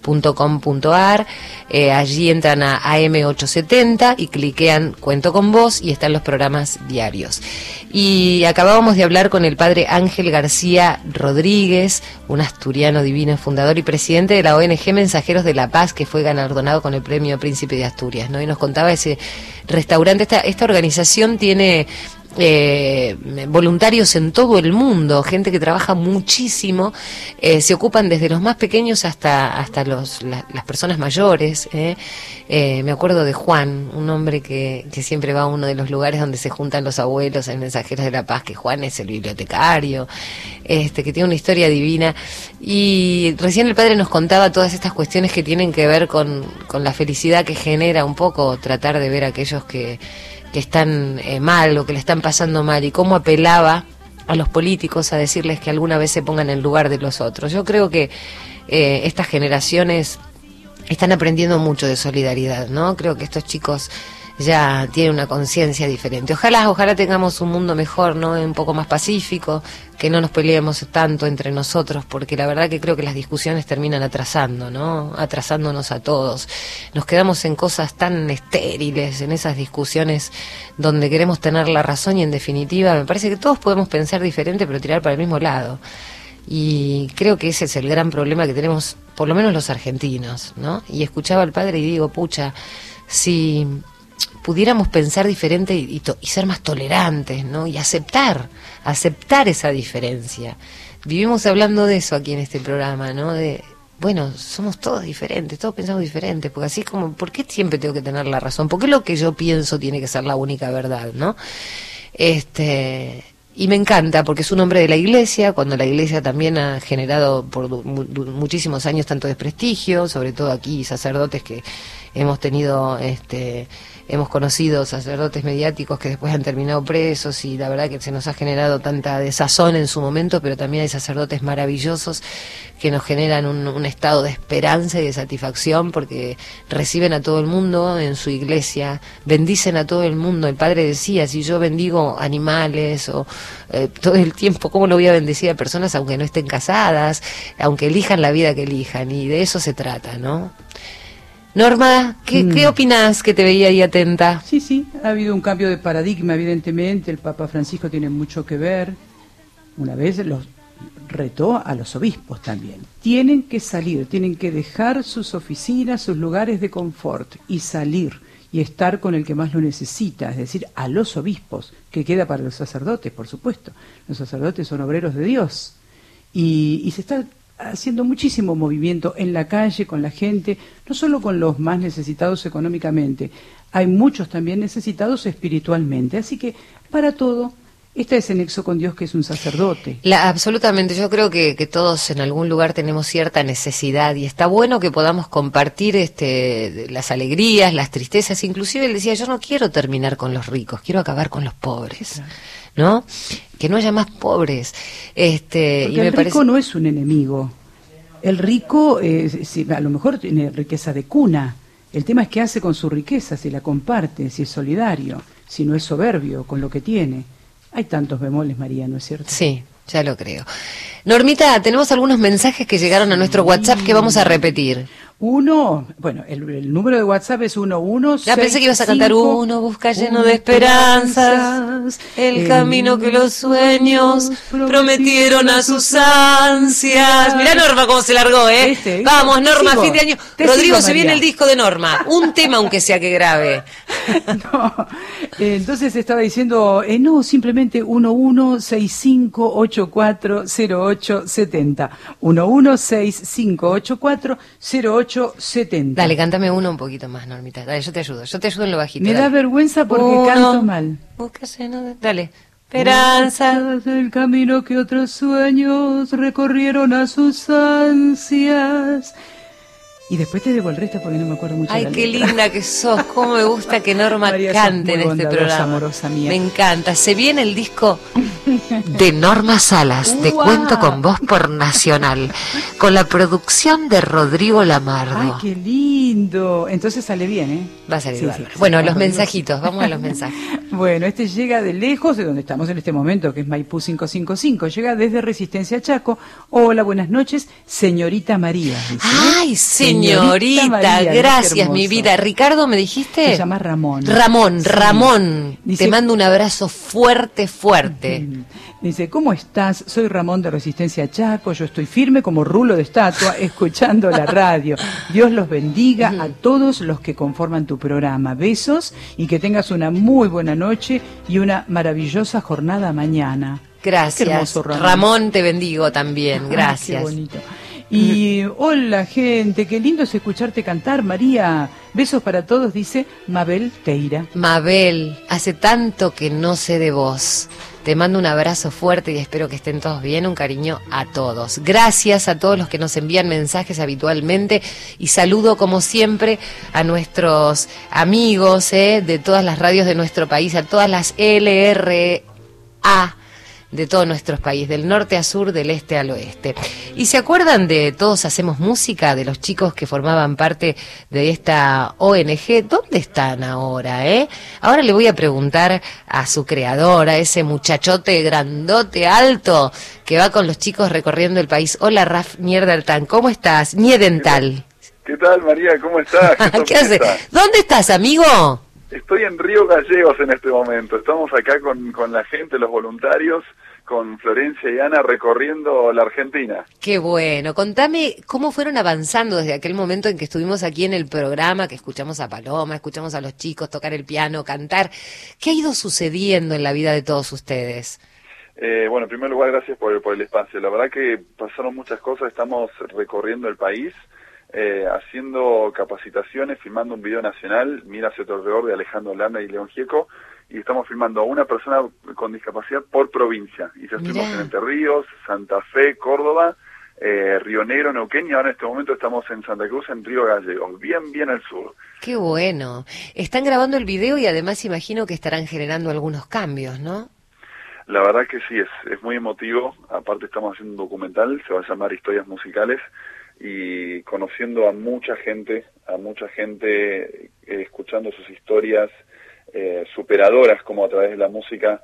.com.ar, allí entran a AM870 y cliquean Cuento con Vos y están los programas diarios. Y acabábamos de hablar con el padre Ángel García Rodríguez, un asturiano divino, fundador y presidente de la ONG Mensajeros de la Paz, que fue galardonado con el premio Príncipe de Asturias, ¿no? Y nos contaba ese restaurante. Esta organización tiene voluntarios en todo el mundo, gente que trabaja muchísimo, se ocupan desde los más pequeños hasta las personas mayores. Me acuerdo de Juan, un hombre que siempre va a uno de los lugares donde se juntan los abuelos en Mensajeros de la Paz, que Juan es el bibliotecario, que tiene una historia divina. Y recién el padre nos contaba todas estas cuestiones que tienen que ver con la felicidad que genera un poco tratar de ver a aquellos que están mal o que le están pasando mal, y cómo apelaba a los políticos a decirles que alguna vez se pongan en el lugar de los otros. Yo creo que estas generaciones están aprendiendo mucho de solidaridad, ¿no? Creo que estos chicos ya tienen una conciencia diferente. Ojalá tengamos un mundo mejor, ¿no? Un poco más pacífico, que no nos peleemos tanto entre nosotros, porque la verdad que creo que las discusiones terminan atrasando, ¿no? Atrasándonos a todos. Nos quedamos en cosas tan estériles, en esas discusiones donde queremos tener la razón, y en definitiva me parece que todos podemos pensar diferente pero tirar para el mismo lado. Y creo que ese es el gran problema que tenemos, por lo menos los argentinos, ¿no? Y escuchaba al padre y digo, pucha, si pudiéramos pensar diferente y ser más tolerantes, ¿no? Y aceptar esa diferencia. Vivimos hablando de eso aquí en este programa, ¿no? Bueno, somos todos diferentes, todos pensamos diferentes, porque así como, ¿por qué siempre tengo que tener la razón? ¿Por qué lo que yo pienso tiene que ser la única verdad, ¿no? Y me encanta porque es un hombre de la Iglesia, cuando la Iglesia también ha generado por muchísimos años tanto desprestigio, sobre todo aquí sacerdotes que hemos tenido, hemos conocido sacerdotes mediáticos que después han terminado presos, y la verdad que se nos ha generado tanta desazón en su momento, pero también hay sacerdotes maravillosos que nos generan un estado de esperanza y de satisfacción, porque reciben a todo el mundo en su iglesia, bendicen a todo el mundo. El padre decía, si yo bendigo animales o todo el tiempo, ¿cómo no voy a bendecir a personas aunque no estén casadas, aunque elijan la vida que elijan? Y de eso se trata, ¿no? Norma, ¿qué opinás, que te veía ahí atenta? Sí, ha habido un cambio de paradigma, evidentemente. El Papa Francisco tiene mucho que ver. Una vez los retó a los obispos también. Tienen que salir, tienen que dejar sus oficinas, sus lugares de confort, y salir y estar con el que más lo necesita, es decir, a los obispos, que queda para los sacerdotes, por supuesto. Los sacerdotes son obreros de Dios. Y se está haciendo muchísimo movimiento en la calle, con la gente, no solo con los más necesitados económicamente, hay muchos también necesitados espiritualmente, así que para todo está ese nexo con Dios, que es un sacerdote. Absolutamente, yo creo que todos en algún lugar tenemos cierta necesidad, y está bueno que podamos compartir las alegrías, las tristezas. Inclusive él decía, yo no quiero terminar con los ricos, quiero acabar con los pobres, ¿no? Que no haya más pobres. Porque y el rico no es un enemigo. El rico a lo mejor tiene riqueza de cuna. El tema es qué hace con su riqueza, si la comparte, si es solidario, si no es soberbio con lo que tiene. Hay tantos bemoles, María, ¿no es cierto? Sí, ya lo creo. Normita, tenemos algunos mensajes que llegaron a nuestro WhatsApp que vamos a repetir. El número de WhatsApp es 1165. Ya pensé que ibas a cantar uno, busca lleno de esperanzas, el camino que los sueños prometieron a sus ansias. Mirá Norma cómo se largó, ¿eh? Vamos, Norma, fin de año. Rodrigo, se viene el disco de Norma. Un tema aunque sea que grabe. No, entonces estaba diciendo, no, simplemente 1165840870. 1165840870. Dale, cántame uno un poquito más, Normita. Dale, yo te ayudo en lo bajito. Me da vergüenza porque canto mal. Dale. Esperanzas del camino que otros sueños recorrieron a sus ansias. Y después te debo el resto porque no me acuerdo mucho. Ay, qué linda que sos. Cómo me gusta que Norma María, cante en este programa. Amorosa mía. Me encanta. Se viene el disco de Norma Salas, de ¡Guau! Cuento con Vos por Nacional, con la producción de Rodrigo Lamardo. ¡Ay, qué lindo! Entonces sale bien, ¿eh? Va a salir Sí, bárbaro. sí, Bueno, sí, los Rodrigo. mensajitos, vamos a los mensajes. Bueno, este llega de lejos, de donde estamos en este momento, que es Maipú 555. Llega desde Resistencia Chaco. Hola, buenas noches, señorita María. Dice, Ay, señorita, María, gracias, qué mi hermoso. vida. Ricardo, ¿me dijiste? Se llama Ramón. Ramón. Dice- Te mando un abrazo fuerte, fuerte. Dice, ¿cómo estás? Soy Ramón de Resistencia Chaco, yo estoy firme como rulo de estatua, escuchando la radio. Dios los bendiga a todos los que conforman tu programa. Besos y que tengas una muy buena noche y una maravillosa jornada mañana. Gracias. Qué hermoso, Ramón, te bendigo también. Gracias. Qué bonito. Y hola gente, qué lindo es escucharte cantar, María. Besos para todos, dice Mabel Teira. Mabel, hace tanto que no sé de vos. Te mando un abrazo fuerte y espero que estén todos bien. Un cariño a todos. Gracias a todos los que nos envían mensajes habitualmente y saludo como siempre a nuestros amigos de todas las radios de nuestro país, a todas las LRA de todos nuestros países, del norte a sur, del este al oeste. ¿Y se acuerdan de Todos Hacemos Música, de los chicos que formaban parte de esta ONG? ¿Dónde están ahora, Ahora le voy a preguntar a su creador, a ese muchachote grandote, alto, que va con los chicos recorriendo el país. Hola, Raf Niedertal, ¿cómo estás? Niedental. ¿Qué tal, María? ¿Cómo estás? ¿Qué haces? ¿Dónde estás, amigo? Estoy en Río Gallegos en este momento. Estamos acá con la gente, los voluntarios, con Florencia y Ana recorriendo la Argentina. Qué bueno. Contame cómo fueron avanzando desde aquel momento en que estuvimos aquí en el programa, que escuchamos a Paloma, escuchamos a los chicos tocar el piano, cantar. ¿Qué ha ido sucediendo en la vida de todos ustedes? Bueno, en primer lugar, gracias por el espacio. La verdad que pasaron muchas cosas. Estamos recorriendo el país, haciendo capacitaciones, filmando un video nacional, Mira hacia tu alrededor, de Alejandro Landa y León Gieco, y estamos filmando a una persona con discapacidad por provincia. Y ya estuvimos en Entre Ríos, Santa Fe, Córdoba, Río Negro, Neuquén, y ahora en este momento estamos en Santa Cruz, en Río Gallegos, bien al sur. Qué bueno. Están grabando el video y además imagino que estarán generando algunos cambios, ¿no? La verdad que sí, es muy emotivo. Aparte estamos haciendo un documental, se va a llamar Historias Musicales, y conociendo a mucha gente escuchando sus historias superadoras, como a través de la música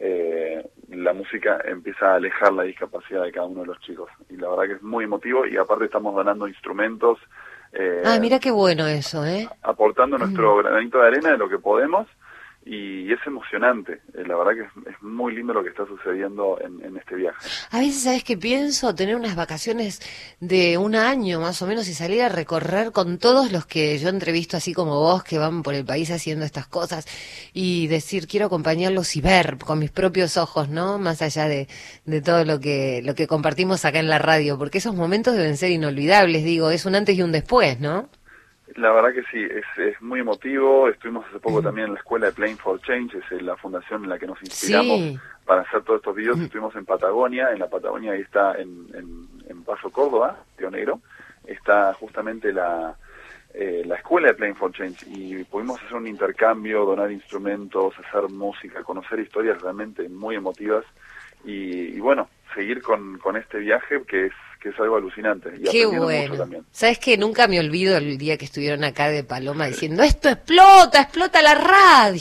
empieza a alejar la discapacidad de cada uno de los chicos, y la verdad que es muy emotivo. Y aparte estamos donando instrumentos, mira qué bueno eso, aportando nuestro granito de arena de lo que podemos, y es emocionante. La verdad que es muy lindo lo que está sucediendo en este viaje. A veces, ¿sabes qué pienso? Tener unas vacaciones de un año más o menos y salir a recorrer con todos los que yo entrevisto, así como vos, que van por el país haciendo estas cosas, y decir, quiero acompañarlos y ver con mis propios ojos, ¿no? Más allá de todo lo que compartimos acá en la radio, porque esos momentos deben ser inolvidables, digo, es un antes y un después, ¿no? La verdad que sí, es muy emotivo. Estuvimos hace poco también en la escuela de Playing for Change, es la fundación en la que nos inspiramos para hacer todos estos videos. Estuvimos en Patagonia, ahí está en Paso, Córdoba, Río Negro, está justamente la escuela de Playing for Change, y pudimos hacer un intercambio, donar instrumentos, hacer música, conocer historias realmente muy emotivas, y bueno, seguir con este viaje que es algo alucinante. Y qué aprendiendo bueno. mucho también. ¿Sabes qué? Nunca me olvido el día que estuvieron acá de Paloma diciendo, esto explota la radio.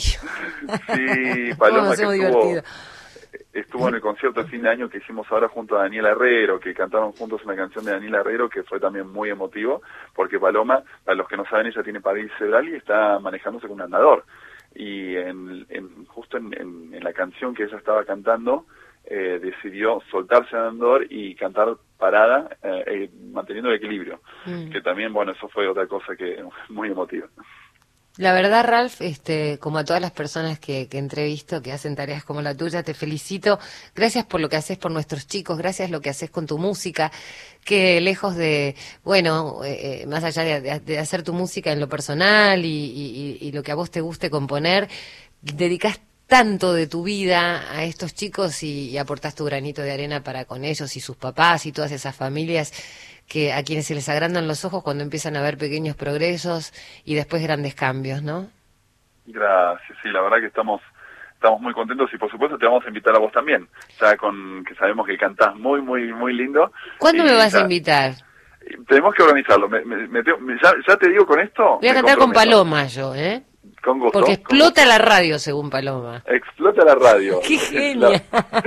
Sí, Paloma que estuvo en el concierto de fin de año que hicimos ahora junto a Daniela Herrero, que cantaron juntos una canción de Daniela Herrero que fue también muy emotivo, porque Paloma, para los que no saben, ella tiene parálisis cerebral y está manejándose con un andador. Y justo en la canción que ella estaba cantando, decidió soltarse al andador y cantar parada, manteniendo el equilibrio, que también, bueno, eso fue otra cosa que muy emotiva. La verdad, Ralph, como a todas las personas que entrevisto, que hacen tareas como la tuya, te felicito. Gracias por lo que haces por nuestros chicos, gracias lo que haces con tu música, que lejos de, bueno, más allá de hacer tu música en lo personal y lo que a vos te guste componer, dedicás tanto de tu vida a estos chicos y aportás tu granito de arena para con ellos y sus papás y todas esas familias que a quienes se les agrandan los ojos cuando empiezan a ver pequeños progresos y después grandes cambios, ¿no? Gracias, sí, la verdad que estamos estamos muy contentos y por supuesto te vamos a invitar a vos también, ya que sabemos que cantás muy, muy, muy lindo. ¿Cuándo me vas a invitar? Tenemos que organizarlo. Ya te digo con esto. Voy a cantar con Paloma yo, Con gusto. Porque explota la radio, según Paloma. Explota la radio. ¡Qué genia!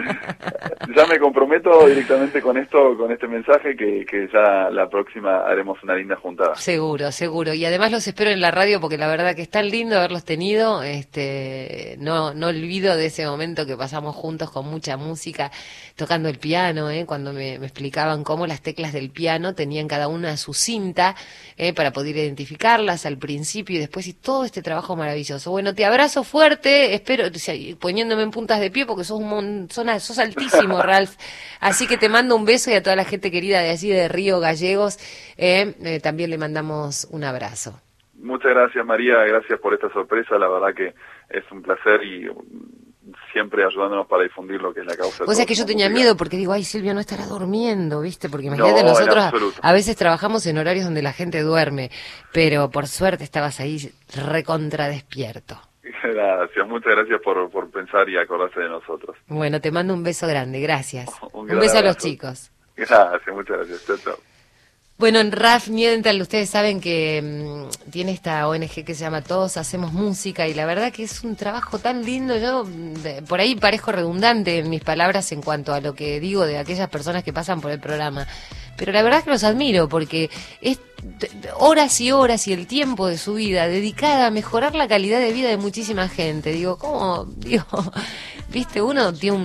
Ya me comprometo directamente con esto, con este mensaje, que ya la próxima haremos una linda juntada. Seguro, seguro. Y además los espero en la radio porque la verdad que es tan lindo haberlos tenido. No olvido de ese momento que pasamos juntos con mucha música, tocando el piano, cuando me explicaban cómo las teclas del piano tenían cada una su cinta, para poder identificarlas al principio y después, y todo este trabajo maravilloso. Bueno, te abrazo fuerte, espero, poniéndome en puntas de pie porque sos altísimo, Ralph. Así que te mando un beso, y a toda la gente querida de allí de Río Gallegos, también le mandamos un abrazo. Muchas gracias, María, gracias por esta sorpresa, la verdad que es un placer y siempre ayudándonos para difundir lo que es la causa. O sea que yo tenía miedo porque digo, ay, Silvia no estará durmiendo, ¿viste? Porque imagínate, nosotros a veces trabajamos en horarios donde la gente duerme, pero por suerte estabas ahí recontra despierto. Gracias, muchas gracias por pensar y acordarse de nosotros. Bueno, te mando un beso grande, gracias. Un beso a los chicos. Gracias, muchas gracias. Chao, chao. Bueno, en RAF Niedentral ustedes saben que tiene esta ONG que se llama Todos Hacemos Música, y la verdad que es un trabajo tan lindo. Yo por ahí parezco redundante en mis palabras en cuanto a lo que digo de aquellas personas que pasan por el programa, pero la verdad es que los admiro porque es horas y horas y el tiempo de su vida dedicada a mejorar la calidad de vida de muchísima gente. Digo, ¿cómo? Viste, uno tiene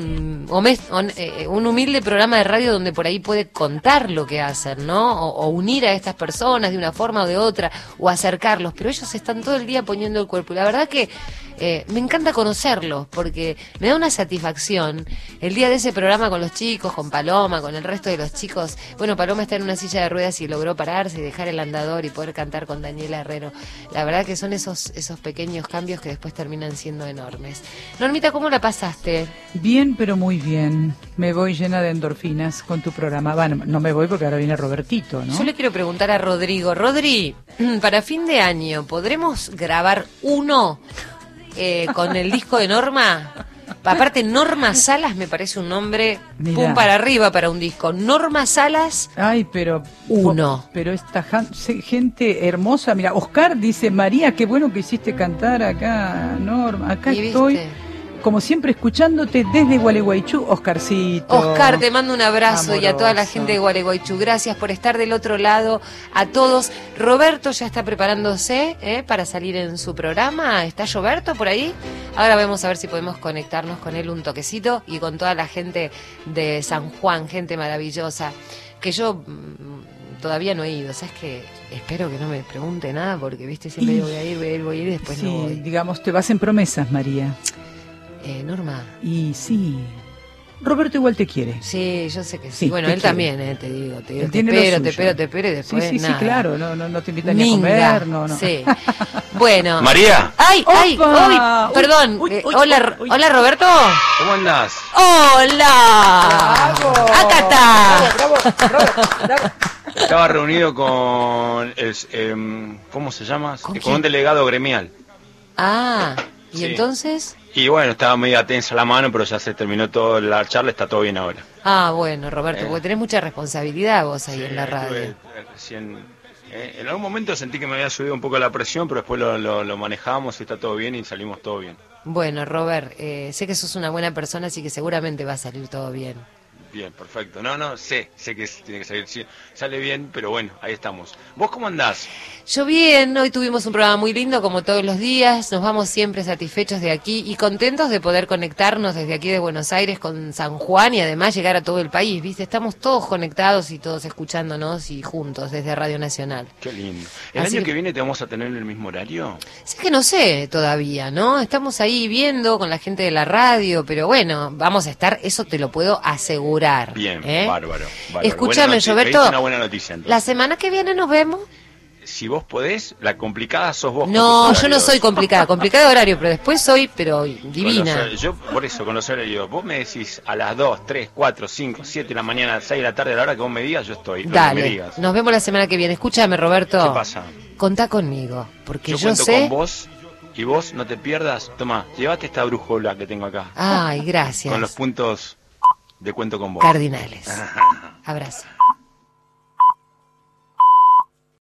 un humilde programa de radio donde por ahí puede contar lo que hacen, ¿no? O unir a estas personas de una forma o de otra, o acercarlos, pero ellos están todo el día poniendo el cuerpo. Y la verdad que me encanta conocerlos, porque me da una satisfacción. El día de ese programa con los chicos, con Paloma, con el resto de los chicos, bueno, Paloma está en una silla de ruedas y logró pararse y dejar el andador y poder cantar con Daniela Herrero. La verdad que son esos pequeños cambios que después terminan siendo enormes. Normita, ¿cómo la pasaste? Bien, pero muy bien. Me voy llena de endorfinas con tu programa. Bueno, no me voy porque ahora viene Robertito, ¿no? Yo le quiero preguntar a Rodrigo. Rodri, para fin de año, ¿podremos grabar uno con el disco de Norma? Aparte, Norma Salas me parece un nombre pum para arriba para un disco. Norma Salas. Ay, pero uno. Pero esta gente hermosa. Mira, Oscar dice, María, qué bueno que hiciste cantar acá, Norma. Acá estoy. Como siempre, escuchándote desde Gualeguaychú, Oscarcito. Oscar, te mando un abrazo, amoroso. Y a toda la gente de Gualeguaychú. Gracias por estar del otro lado, a todos. Roberto ya está preparándose para salir en su programa. ¿Está Roberto por ahí? Ahora vamos a ver si podemos conectarnos con él un toquecito, y con toda la gente de San Juan, gente maravillosa, que yo todavía no he ido. ¿Sabes qué? Espero que no me pregunte nada, porque viste, siempre voy a ir y después sí, no voy. Digamos, te vas en promesas, María. Norma. Y sí, Roberto igual te quiere. Sí, yo sé que sí. Bueno, él quiere. También, te digo, te espero y después sí, nada. Sí, claro, no te invitan ni a comer, no. Sí. Bueno. María. Ay, perdón. Hola, Roberto. ¿Cómo andás? Hola. Bravo. Acá está. Bravo. Estaba reunido con ¿cómo se llama? Con un delegado gremial. Ah. ¿Y sí. Entonces? Y bueno, estaba media tensa la mano, pero ya se terminó toda la charla, está todo bien ahora. Ah, bueno, Roberto, porque tenés mucha responsabilidad vos ahí en la radio. En algún momento sentí que me había subido un poco la presión, pero después lo manejamos y está todo bien y salimos todo bien. Bueno, Robert, sé que sos una buena persona, así que seguramente va a salir todo bien. Bien, perfecto. Sé que tiene que salir, sí, sale bien, pero bueno, ahí estamos. ¿Vos cómo andás? Yo bien, hoy tuvimos un programa muy lindo como todos los días, nos vamos siempre satisfechos de aquí y contentos de poder conectarnos desde aquí de Buenos Aires con San Juan y además llegar a todo el país, ¿viste? Estamos todos conectados y todos escuchándonos y juntos desde Radio Nacional. Qué lindo. ¿El año que viene te vamos a tener en el mismo horario? Sí, que no sé todavía, ¿no? Estamos ahí viendo con la gente de la radio, pero bueno, vamos a estar, eso te lo puedo asegurar. Bien, bárbaro. Escúchame, Roberto, una buena noticia, entonces. La semana que viene nos vemos. Si vos podés, la complicada sos vos. No, yo no soy complicada de horario, pero después soy, divina. Yo, por eso, con los horarios, vos me decís a las 2, 3, 4, 5, 7 de la mañana, 6 de la tarde, a la hora que vos me digas, yo estoy. Dale, me digas. Nos vemos la semana que viene. Escúchame, Roberto. ¿Qué pasa? Contá conmigo, porque yo cuento sé... con vos Y vos no te pierdas, toma, llévate esta brújula que tengo acá. Ay, gracias. Con los puntos de cuento con vos. Cardinales. Abrazo.